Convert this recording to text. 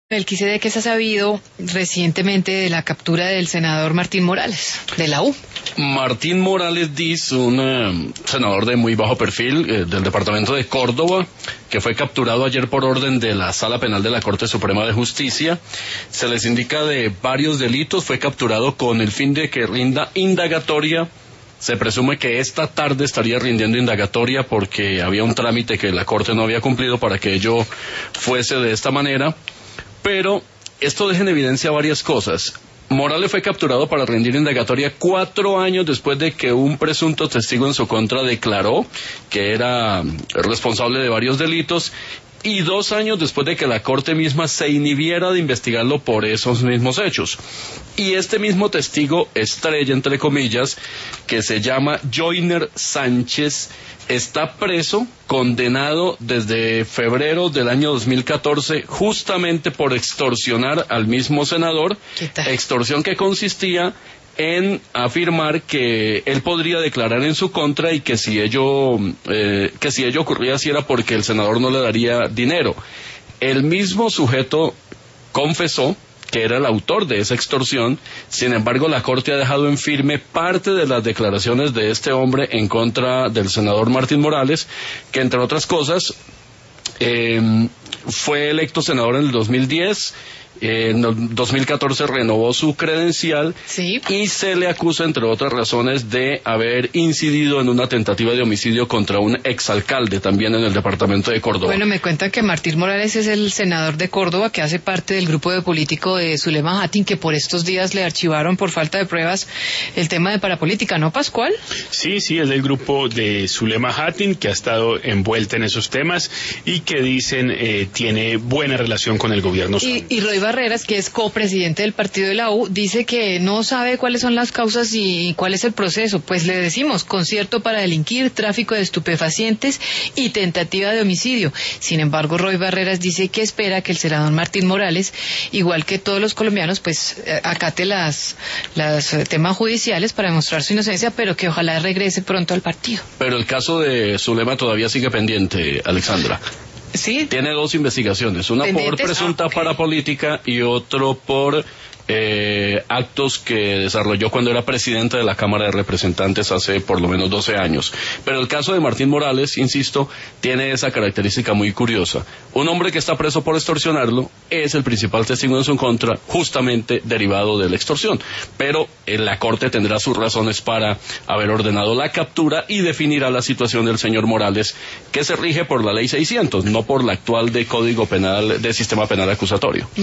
El quise que se ha sabido recientemente de la captura del senador Martín Morales, de la U. Martín Morales Diz, un senador de muy bajo perfil del departamento de Córdoba, que fue capturado ayer por orden de la Sala Penal de la Corte Suprema de Justicia. Se les indica de varios delitos, fue capturado con el fin de que rinda indagatoria. Se presume que esta tarde estaría rindiendo indagatoria porque había un trámite que la Corte no había cumplido para que ello fuese de esta manera. Pero esto deja en evidencia varias cosas. Morales fue capturado para rendir indagatoria 4 años después de que un presunto testigo en su contra declaró que era responsable de varios delitos, y 2 años después de que la Corte misma se inhibiera de investigarlo por esos mismos hechos. Y este mismo testigo estrella, entre comillas, que se llama Joyner Sánchez, está preso, condenado desde febrero del año 2014, justamente por extorsionar al mismo senador, extorsión que consistía en afirmar que él podría declarar en su contra y que si ello ocurría así era porque el senador no le daría dinero. El mismo sujeto confesó que era el autor de esa extorsión. Sin embargo, la Corte ha dejado en firme parte de las declaraciones de este hombre en contra del senador Martín Morales, que entre otras cosas fue electo senador en el 2010, en el 2014 renovó su credencial, sí, y se le acusa, entre otras razones, de haber incidido en una tentativa de homicidio contra un exalcalde también en el departamento de Córdoba. Bueno, me cuentan que Martín Morales es el senador de Córdoba que hace parte del grupo de político de Zulema Hattin, que por estos días le archivaron por falta de pruebas el tema de parapolítica, ¿no, Pascual? Sí, es del grupo de Zulema Hattin, que ha estado envuelta en esos temas y que dicen tiene buena relación con el gobierno. Y Roy Barreras, que es copresidente del partido de la U, dice que no sabe cuáles son las causas y cuál es el proceso. Pues le decimos: concierto para delinquir, tráfico de estupefacientes y tentativa de homicidio. Sin embargo, Roy Barreras dice que espera que el senador Martín Morales, igual que todos los colombianos, pues acate las temas judiciales para demostrar su inocencia, pero que ojalá regrese pronto al partido. Pero el caso de Zulema todavía sigue pendiente, Alexandra. Sí. Tiene 2 investigaciones, una por presunta parapolítica y otro por actos que desarrolló cuando era presidente de la Cámara de Representantes hace por lo menos 12 años. Pero el caso de Martín Morales, insisto, tiene esa característica muy curiosa. Un hombre que está preso por extorsionarlo es el principal testigo en su contra, justamente derivado de la extorsión. Pero la Corte tendrá sus razones para haber ordenado la captura y definirá la situación del señor Morales, que se rige por la Ley 600, no por la actual de Código Penal, de Sistema Penal Acusatorio.